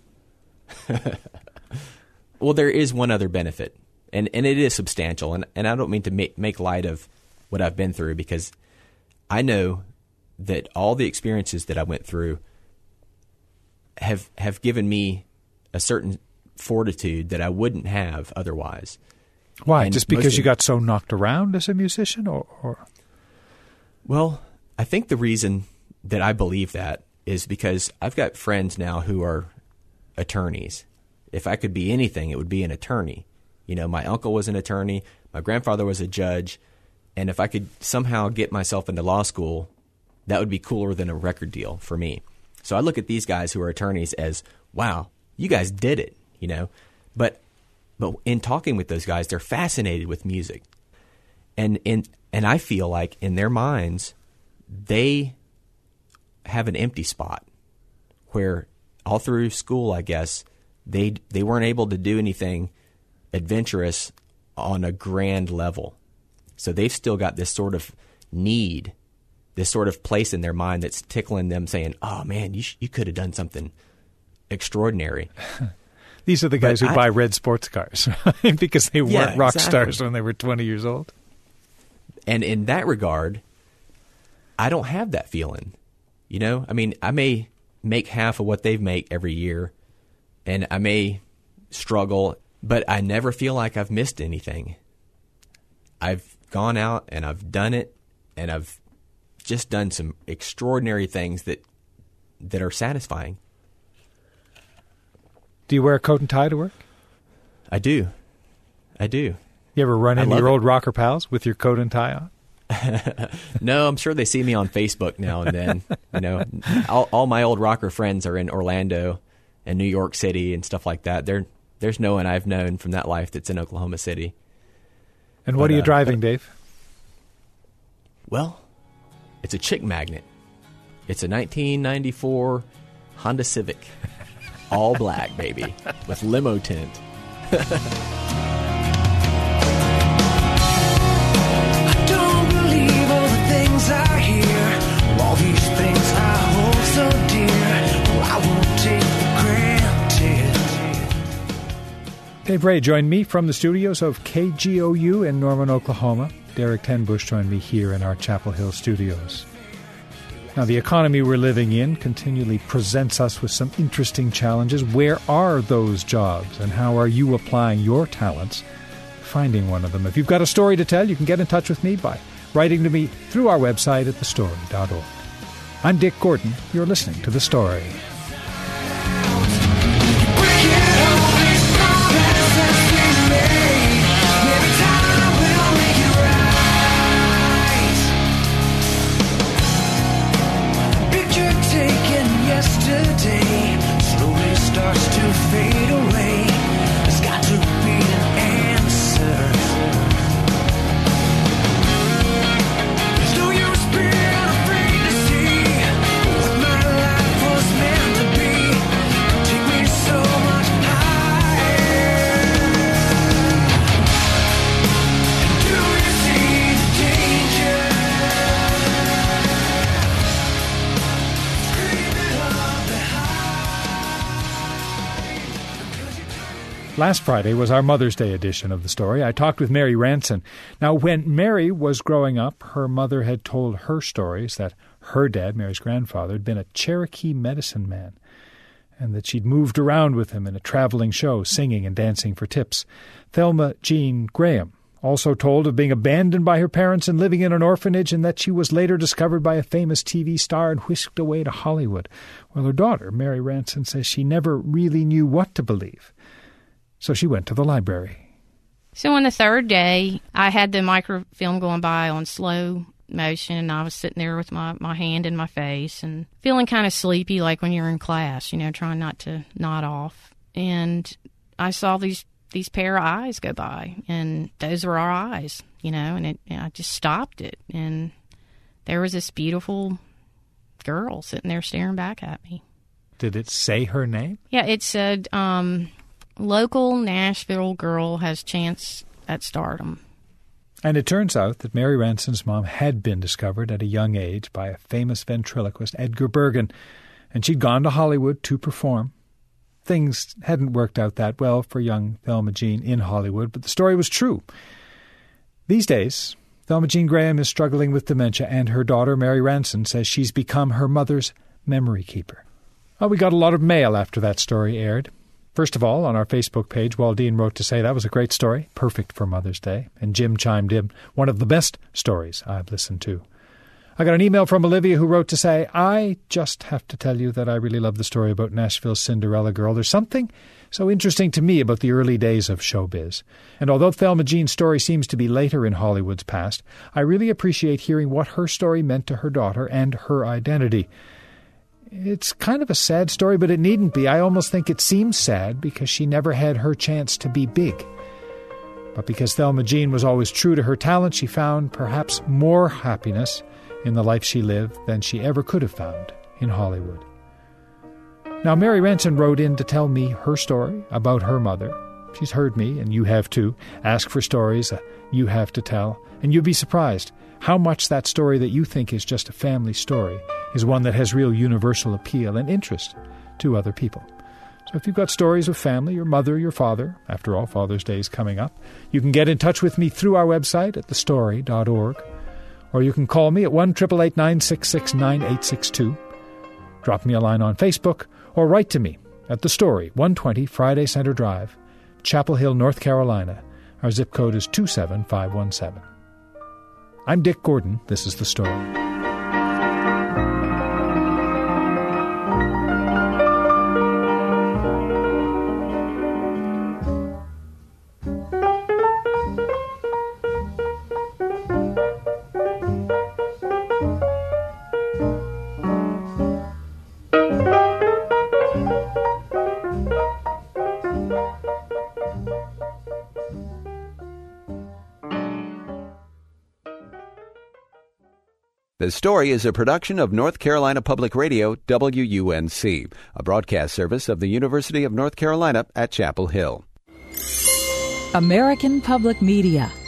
Speaker 2: Well, there is one other benefit, and, and it is substantial, and, and I don't mean to make, make light of what I've been through, because I know that all the experiences that I went through have have given me a certain fortitude that I wouldn't have otherwise.
Speaker 1: Why?
Speaker 2: And
Speaker 1: Just because
Speaker 2: of,
Speaker 1: you got so knocked around as a musician? or, or?
Speaker 2: Well, I think the reason that I believe that is because I've got friends now who are attorneys. If I could be anything, it would be an attorney. You know, my uncle was an attorney, my grandfather was a judge, and if I could somehow get myself into law school, that would be cooler than a record deal for me. So I look at these guys who are attorneys as, wow, you guys did it, you know. But But in talking with those guys, they're fascinated with music. And in, and I feel like in their minds, they have an empty spot where all through school, I guess, they they weren't able to do anything adventurous on a grand level. So they've still got this sort of need, this sort of place in their mind that's tickling them saying, oh, man, you sh- you could have done something extraordinary.
Speaker 1: These are the guys
Speaker 2: But
Speaker 1: who
Speaker 2: I,
Speaker 1: buy red sports cars, right? Because they weren't
Speaker 2: Yeah,
Speaker 1: rock
Speaker 2: exactly.
Speaker 1: stars when they were twenty years old.
Speaker 2: And in that regard, I don't have that feeling. You know, I mean, I may make half of what they make every year, and I may struggle, but I never feel like I've missed anything. I've gone out and I've done it, and I've just done some extraordinary things that that are satisfying.
Speaker 1: Do you wear a coat and tie to work?
Speaker 2: I do. I do.
Speaker 1: You ever run
Speaker 2: I
Speaker 1: into
Speaker 2: love
Speaker 1: your
Speaker 2: it.
Speaker 1: old rocker pals with your coat and tie on?
Speaker 2: No, I'm sure they see me on Facebook now and then. You know, all, all my old rocker friends are in Orlando and New York City and stuff like that. There, there's no one I've known from that life that's in Oklahoma City.
Speaker 1: And what
Speaker 2: But,
Speaker 1: are you
Speaker 2: uh,
Speaker 1: driving, Dave?
Speaker 2: Well, it's a chick magnet. It's a nineteen ninety-four Honda Civic. All black, baby, with limo tint.
Speaker 7: I don't believe all the things I hear. All these things I hold so dear. Well, I won't take for granted.
Speaker 1: Dave Ray joined me from the studios of K G O U in Norman, Oklahoma. Derek Tenbush joined me here in our Chapel Hill studios. Now, the economy we're living in continually presents us with some interesting challenges. Where are those jobs, and how are you applying your talents, finding one of them? If you've got a story to tell, you can get in touch with me by writing to me through our website at the story dot org. I'm Dick Gordon. You're listening to The Story.
Speaker 7: Yesterday slowly starts to fade away. There's got to be an answer. There's no use being afraid to see what my life was meant to be. Take me so much higher. And do you see the danger?
Speaker 1: Last Friday was our Mother's Day edition of The Story. I talked with Mary Ranson. Now, when Mary was growing up, her mother had told her stories that her dad, Mary's grandfather, had been a Cherokee medicine man, and that she'd moved around with him in a traveling show, singing and dancing for tips. Thelma Jean Graham also told of being abandoned by her parents and living in an orphanage, and that she was later discovered by a famous T V star and whisked away to Hollywood. Well, her daughter, Mary Ranson, says she never really knew what to believe. So she went to the library.
Speaker 10: So on the third day, I had the microfilm going by on slow motion, and I was sitting there with my, my hand in my face and feeling kind of sleepy, like when you're in class, you know, trying not to nod off. And I saw these these pair of eyes go by, and those were our eyes, you know, and, it, and I just stopped it. And there was this beautiful girl sitting there staring back at me.
Speaker 1: Did it say her name?
Speaker 10: Yeah, it said... Um, local Nashville girl has chance at stardom.
Speaker 1: And it turns out that Mary Ranson's mom had been discovered at a young age by a famous ventriloquist, Edgar Bergen, and she'd gone to Hollywood to perform. Things hadn't worked out that well for young Thelma Jean in Hollywood, but the story was true. These days, Thelma Jean Graham is struggling with dementia, and her daughter, Mary Ranson, says she's become her mother's memory keeper. Well, we got a lot of mail after that story aired. First of all, on our Facebook page, Waldine wrote to say that was a great story, perfect for Mother's Day. And Jim chimed in, one of the best stories I've listened to. I got an email from Olivia who wrote to say, I just have to tell you that I really love the story about Nashville's Cinderella girl. There's something so interesting to me about the early days of showbiz. And although Thelma Jean's story seems to be later in Hollywood's past, I really appreciate hearing what her story meant to her daughter and her identity. It's kind of a sad story, but it needn't be. I almost think it seems sad because she never had her chance to be big. But because Thelma Jean was always true to her talent, she found perhaps more happiness in the life she lived than she ever could have found in Hollywood. Now, Mary Ranson wrote in to tell me her story about her mother. She's heard me, and you have too, ask for stories uh, you have to tell, and you'd be surprised how much that story that you think is just a family story is one that has real universal appeal and interest to other people. So if you've got stories of family, your mother, your father, after all, Father's Day is coming up, you can get in touch with me through our website at the story dot org, or you can call me at one eight eight eight, nine six six, nine eight six two, drop me a line on Facebook, or write to me at The Story, one twenty Friday Center Drive, Chapel Hill, North Carolina. Our zip code is two seven five one seven. I'm Dick Gordon. This is The Story.
Speaker 4: This story is a production of North Carolina Public Radio, W U N C, a broadcast service of the University of North Carolina at Chapel Hill.
Speaker 11: American Public Media